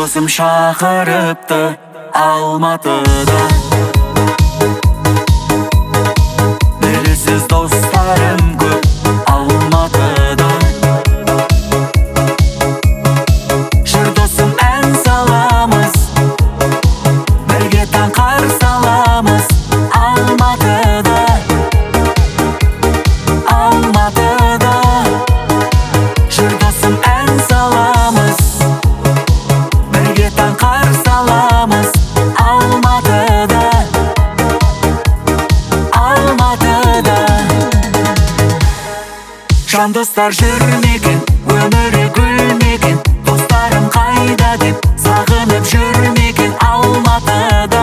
досым шақырыпты Алматыда. Белгісіз достарым көп Алматыда. Жүр досым ән саламыз, бірге таң қарсы аламыз Алматыда. Алматыда. Жүр досым ән саламыз, бірге таң қарсы аламыз Алматыда. Алматыда. Жан достар жүрмеген, өмірі гүлмеген, достарым қайда деп сағынып жүрмеген Алматыда.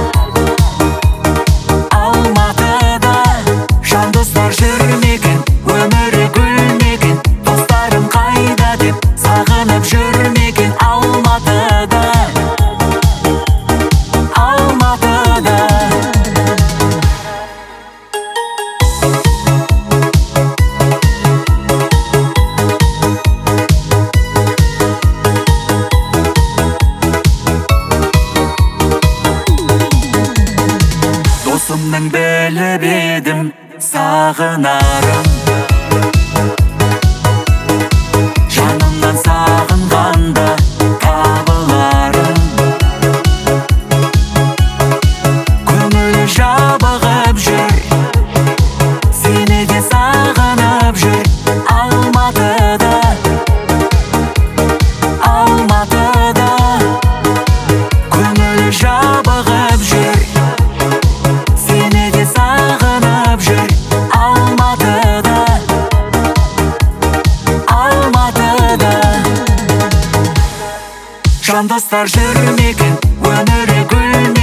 Алматыда. Жан достар жүрмеген, өмірі гүлмеген, достарым қайда деп сағынып жүрмеген Алматыда. Алматыда. Досымның біліп едім сағынарым, жанымнан сағынғанда табыларым. Көңілі жабығып жүр, сені де сағынып жүр Алматыда. Алматыда. Көңілі жабығып жүр, сені де сағынып жүр Алматыда. Алматыда. Жан достар жүрмеген, өмірі гүлмеген,